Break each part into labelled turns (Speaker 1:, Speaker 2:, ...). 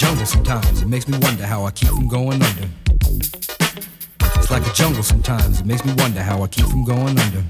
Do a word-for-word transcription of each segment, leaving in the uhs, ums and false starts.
Speaker 1: jungle sometimes, it makes me wonder how I keep from going under. It's like a jungle sometimes, it makes me wonder how I keep from going under.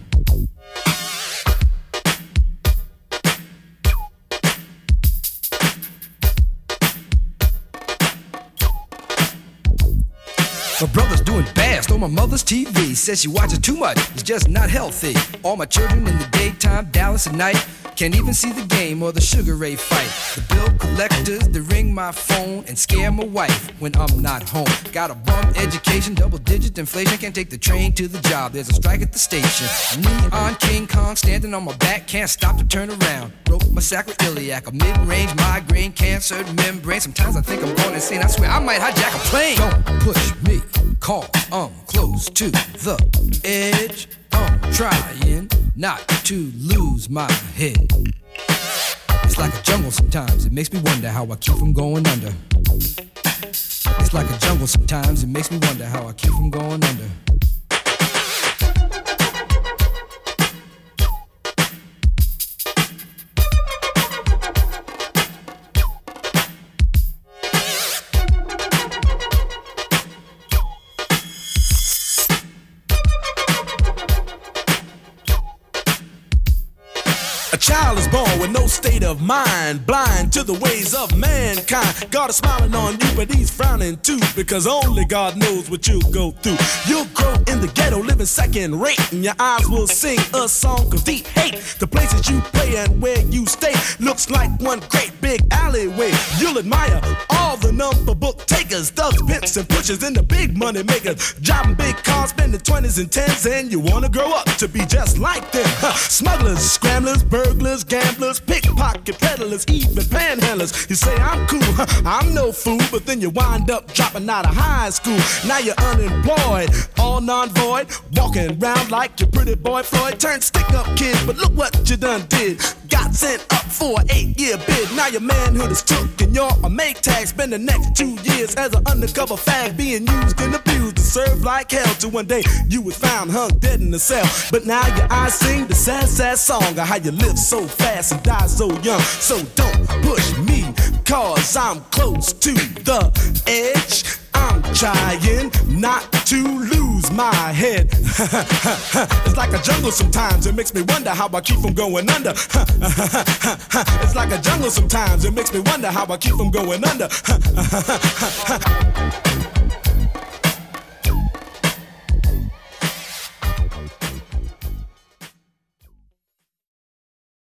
Speaker 1: My brother's doing fast on my mother's T V. Says she watches too much, it's just not healthy. All my children in the daytime, Dallas at night. Can't even see the game or the Sugar Ray fight. The bill collectors, they ring my phone and scare my wife when I'm not home. Got a bum education, double digit inflation. Can't take the train to the job, there's a strike at the station. Neon King Kong standing on my back, can't stop to turn around. Broke my sacroiliac, a mid-range migraine, cancer membrane. Sometimes I think I'm going insane, I swear I might hijack a plane. Don't push me, cause I'm close to the edge. I'm trying not to lose my head. It's like a jungle sometimes, it makes me wonder how I keep from going under. It's like a jungle sometimes, it makes me wonder how I keep from going under.
Speaker 2: A child is born with no state of mind, blind to the ways of mankind. God is smiling on you, but he's frowning too, because only God knows what you'll go through. You'll grow in the ghetto, living second rate, and your eyes will sing a song of deep hate. The places you play and where you stay looks like one great big alleyway. You'll admire all the number book takers, thugs, pimps, and pushers, and the big money makers, driving big cars, spending twenties and tens, and you wanna grow up to be just like them. Huh. Smugglers, scramblers, burglars, gamblers, pickpocket peddlers, even panhandlers. You say I'm cool, huh, I'm no fool, but then you wind up dropping out of high school. Now you're unemployed, all non-void, walking around like your pretty boy Floyd. Turned stick-up kid, but look what you done did. Got sent up for an eight-year bid. Now your manhood is took and you're a make tag. Spend the next two years as an undercover fag, being used and abused to serve like hell. Till one day you was found hung dead in the cell. But now your eyes sing the sad, sad song of how you live so fast and die so young. So don't push me, cause I'm close to the edge. I'm trying not to lose my head. It's like a jungle sometimes, it makes me wonder how I keep from going under. It's like a jungle sometimes, it makes me wonder how I keep from going under.